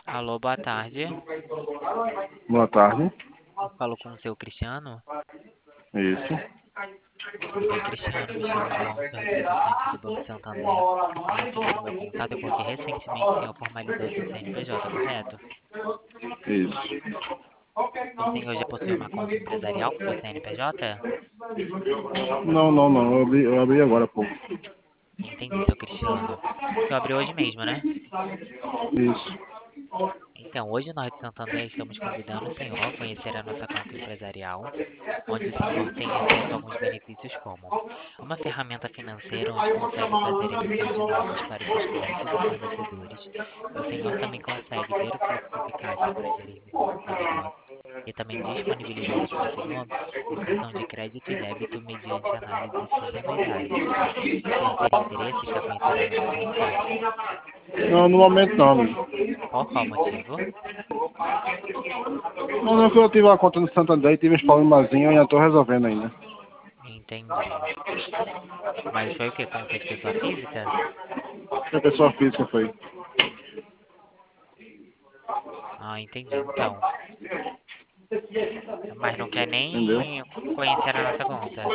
Alô, boa tarde. Boa tarde. Eu falo com o seu Cristiano. Isso. Tudo bem, Cristiano? Me chamo João, sou representante do Banco Santander. O motivo do meu contato é porque recentemente o senhor formalizou seu CNPJ, correto? Isso. O senhor já possui uma conta empresarial com seu CNPJ? Não. Eu abri agora há pouco. Entendi, seu Cristiano. O senhor abriu hoje mesmo, né? Isso. Então, hoje nós de Santander estamos convidando o senhor a conhecer a nossa conta empresarial, onde o senhor tem acesso a alguns benefícios como uma ferramenta financeira onde consegue fazer emissão de notas para os seus clientes e fornecedores. O senhor também consegue ver o fluxo de caixa para gerir melhor o seu negócio. E também disponibilizamos para o senhor o cartão de crédito e débito mediante análises semanais. O senhor teria interesse em já conhecer a nossa conta? Não, no momento não, amigo. Por qual motivo? Não que eu tive uma conta no Santander e tive uns problemazinhos e já tô resolvendo ainda. Entendi. Mas foi o quê? Conta de pessoa física? A pessoa física foi. Ah, entendi. Então. Mas não quer Entendeu? nem conhecer a nossa conta.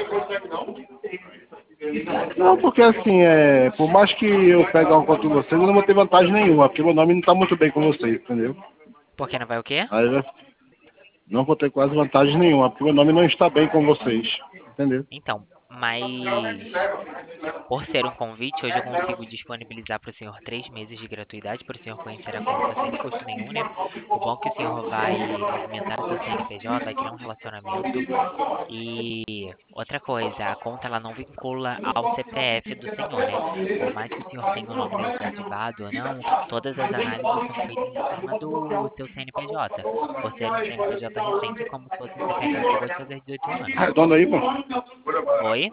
Não, porque assim, por mais que eu pegue uma conta com vocês, eu não vou ter vantagem nenhuma, porque meu nome não tá muito bem com vocês, entendeu? Por que não vai o quê? Aí não vou ter quase vantagem nenhuma, porque meu nome não está bem com vocês, entendeu? Então, mas por ser um convite, hoje eu consigo disponibilizar para o senhor 3 meses de gratuidade para o senhor conhecer a conta sem custo nenhum, né? O bom é que o senhor vai movimentar o seu CNPJ, vai criar um relacionamento. E outra coisa, a conta ela não vincula ao CPF do senhor, né? Por mais que o senhor tenha o nome negativado ou não, todas as análises são feitas em cima do seu CNPJ. Por ser um CNPJ recente, é como se fosse um CPF que acabou de fazer 18 anos. Redondo aí, pô. Oi?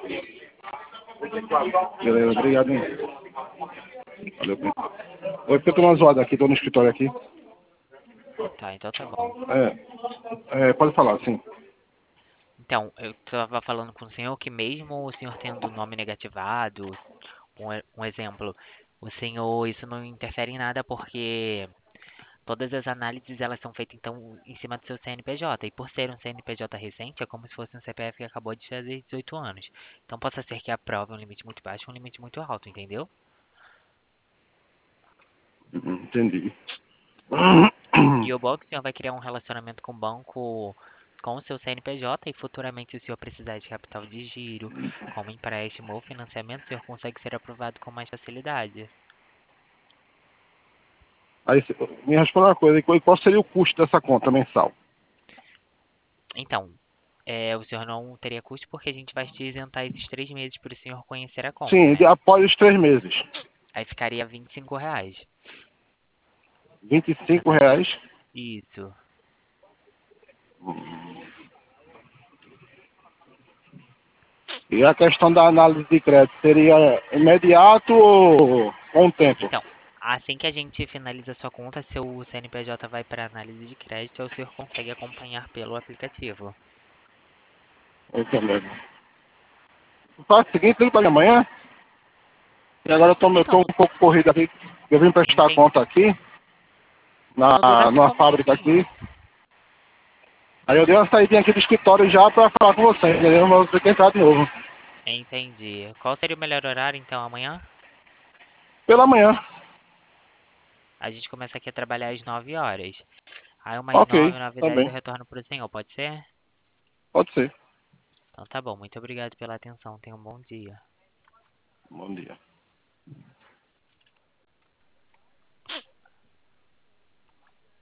Beleza, obrigado, hein? Valeu, pô. Oi, porque eu tô uma zoada aqui, tô no escritório aqui. Tá, então tá bom. Pode falar, sim. Então, eu estava falando com o senhor que mesmo o senhor tendo o nome negativado, um exemplo, o senhor, isso não interfere em nada porque todas as análises elas são feitas então em cima do seu CNPJ. E por ser um CNPJ recente, é como se fosse um CPF que acabou de fazer 18 anos. Então possa ser que aprove um limite muito baixo ou um limite muito alto, entendeu? Entendi. E o bom é que o senhor vai criar um relacionamento com o banco com o seu CNPJ e futuramente se o senhor precisar de capital de giro, como empréstimo ou financiamento, o senhor consegue ser aprovado com mais facilidade. Aí, me responda uma coisa, e qual seria o custo dessa conta mensal? Então, o senhor não teria custo porque a gente vai te isentar esses 3 meses para o senhor conhecer a conta, Sim, né? após os 3 meses. Aí ficaria R$ 25. vinte e Pra cinco tá... reais. Isso. E a questão da análise de crédito seria imediato ou com o tempo? Então, assim que a gente finaliza a sua conta, seu CNPJ vai para análise de crédito, ou o senhor consegue acompanhar pelo aplicativo. Entendendo. Faz o seguinte, liga para amanhã. E agora eu tô Então, um pouco corrido aqui. Eu vim prestar entendi. conta aqui, No durante numa seu fábrica aqui. minutinho. Aí eu dei uma saída aqui do escritório já para falar com você, entendeu? Mas você quer entrar de novo. Entendi. Qual seria o melhor horário, então, amanhã? Pela manhã. A gente começa aqui a trabalhar às 9 horas. Aí umas Ok, 9, 9 e tá 10 eu bem. retorno pro senhor, pode ser? Pode ser. Então tá bom, muito obrigado pela atenção. Tenha um bom dia. Bom dia.